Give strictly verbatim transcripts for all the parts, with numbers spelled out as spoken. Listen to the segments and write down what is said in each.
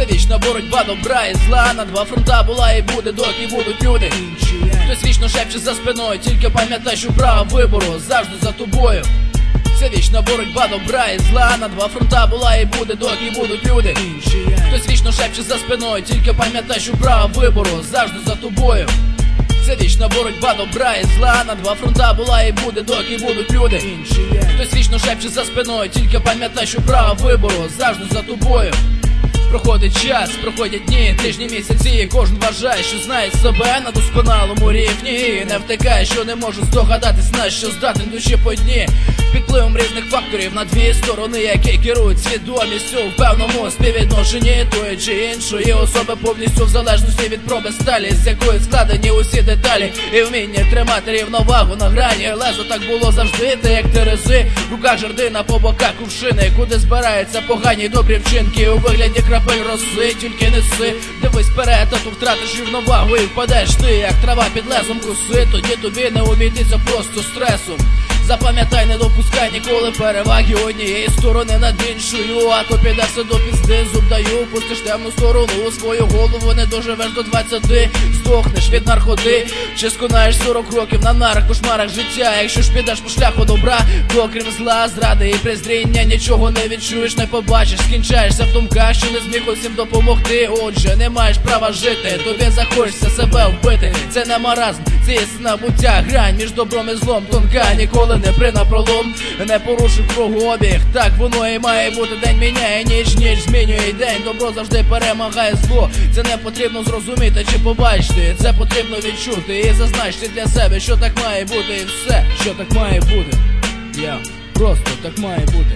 Це вічна боротьба добра і зла. На два фронта була і буде, доки будуть люди. Хтось вічно шепче за спиною, тільки пам'ятай, що право вибору завжди за тобою. Це вічна боротьба добра і зла. На два фронта була і буде, доки будуть люди. Хтось вічно шепче за спиною, тільки пам'ятай, що право вибору завжди за тобою. Це вічна боротьба добра і зла. На два фронта була і буде, доки будуть люди. Хтось вічно шепче за спиною, тільки пам'ятай, що право вибору завжди за тобою. Проходить час, проходять дні, тижні, місяці, і кожен вважає, що знає себе на досконалому рівні. І не втикає, що не може здогадатись, на що здатен душі по дні. Під впливом різних факторів на дві сторони, які керують свідомістю в певному співвідношенні тої чи іншої особи, повністю в залежності від проби сталі, з якої складені усі деталі. І вміння тримати рівновагу на грані лезо. Так було завжди, та як терези в руках жердина, по боках кувшини, куди збираються погані й добрі вчинки у вигляді крапель роси. Тільки неси, дивись вперед, а то втратиш рівновагу і впадеш ти, як трава під лезом коси. Тоді тобі не обійтися просто стресом. Запам'ятай, не допускай ніколи переваги однієї сторони над іншою, а то піде все до пізди, зуб даю. Пустиш темну сторону у свою голову, не доживеш до двадцяти, здохнеш від наркоти, чи сконаєш сорок років на нарах, кошмарах життя. Якщо ж підеш по шляху добра, то крім зла, зради і презріння нічого не відчуєш, не побачиш, скінчаєшся в думках, що не зміг усім допомогти. Отже, не маєш права жити, тобі захочеться себе вбити. Це не маразм, це ясна буття, грань між добром і злом тонка. Ніколи не при напролом, не порушив кругообіг. Так воно і має бути, день міняє ніч, ніч змінює день. Добро завжди перемагає зло. Це не потрібно зрозуміти чи побачити, це потрібно відчути і зазначити для себе, що так має бути, і все, що так має бути. Я просто так має бути.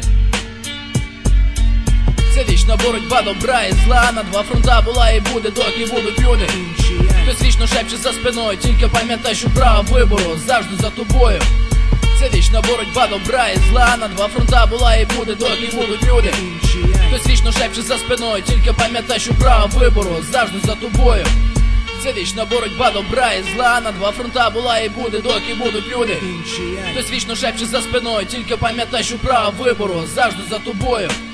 Це вічна боротьба добра і зла. На два фронта була і буде, доки будуть люди. Хтось вічно шепче за спиною, тільки пам'ятай, що право вибору завжди за тобою. Це вічна боротьба добра і зла. На два фронта була і буде, доки будуть люди. Хтось вічно шепче за спиною, тільки пам'ятай, що право вибору завжди за тобою. Це вічна боротьба добра і зла. На два фронта була і буде, доки будуть люди. Хтось вічно шепче за спиною, тільки пам'ятай, що право вибору завжди за тобою.